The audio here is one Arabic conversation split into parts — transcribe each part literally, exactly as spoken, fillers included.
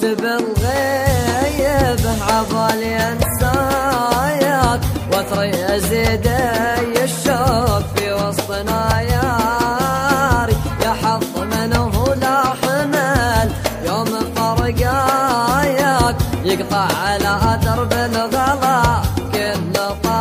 بالغيب عبالي انساياك واثري ازيد الشوق في وسطنا ياري يا حظ منه لا حمل يوم فرقاياك يقطع على درب الغلا كل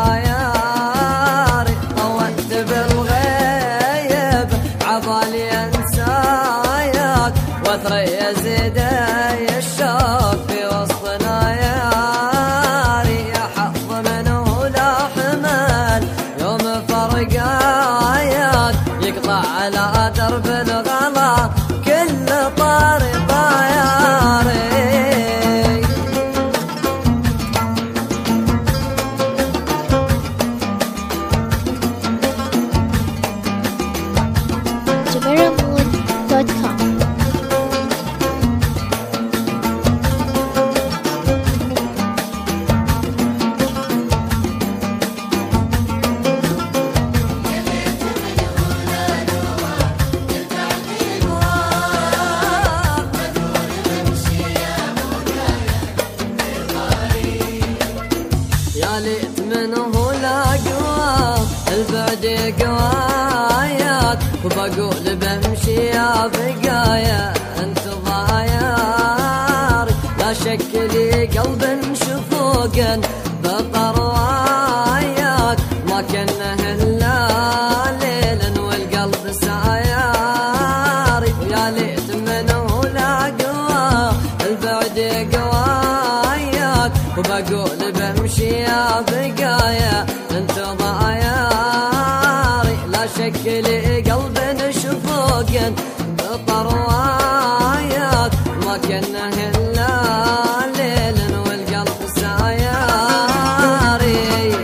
طياري طولت بالغيب عبالي انساياك واثري ازيد الشوق في وسطنا ياري يا حظ منه لا حمل يوم فرقاياك يقطع على درب الغلا كل طاري طياري. جبيرة مود دوت كوم. يا ليت منه لا قوى البعد قواياك وبقول بمشي يا بقايا انت ضايار لا شك لي قلب شفوقا بطرواياك ما كنه الا ليلا والقلب سايار يا ليت منه لا قوى البعد قواياك وبقول بمشي يا بقايا انت ضاياري لا شك لي قلب شفوقا بطرواياك ما كنه الا ليلا والقلب ساياري.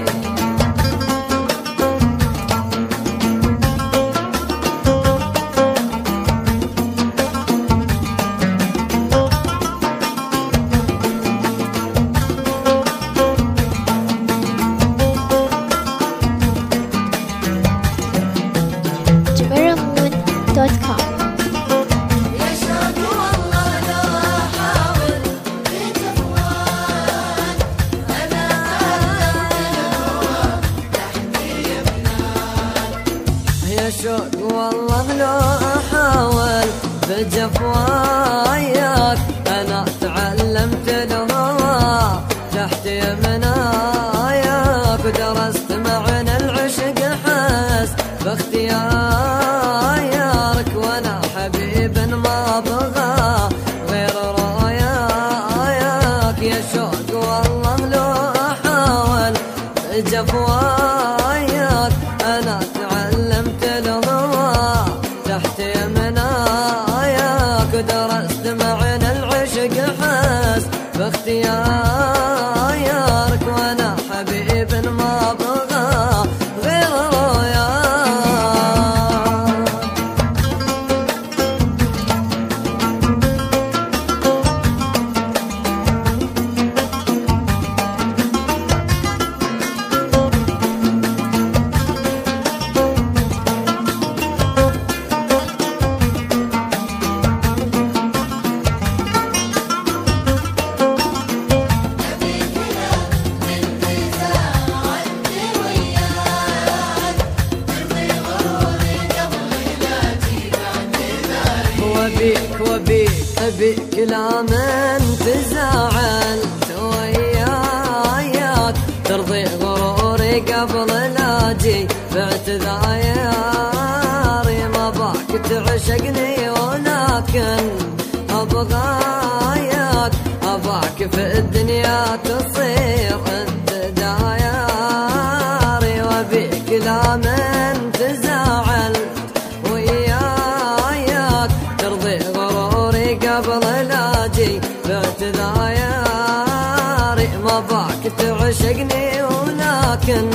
جبيرة مود دوت كوم. يا شوق والله لو احاول في جفوان انا يا شوق والله لو احاول بجفواياك انا تعلمت الهوى تحت يمناياك ودرست معنى العشق حس باختيارك وانا حبيب ما بغى غير راياك يا شوق والله لو احاول بجفواياك انا تعلمت الهوى تحت يمناياك ودرست معنى العشق حس باختيارك وانا حبيب ما بغى غير رؤياك. وبيك وبيك أبيك لا من تزعلت وياك ترضي غروري قبل لا أجي باعتذاري ما باك تعشقني ولكن أبغاياك أباك في الدنيا تصير أنت داياري وبيك لا من تزعلت وياك ترضي غروري قبل لا أجي باعتذاري ما باك تعشقني ولكن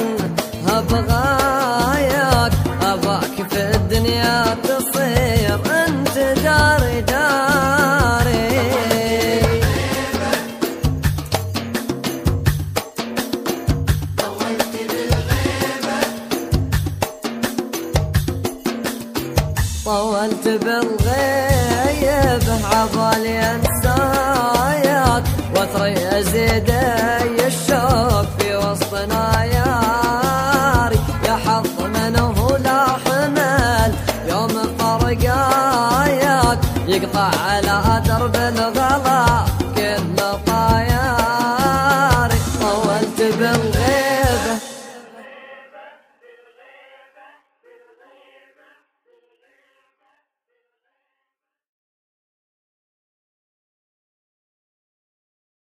أبغاياك أباك في الدنيا تصير أنت داري داري. طولت بالغيب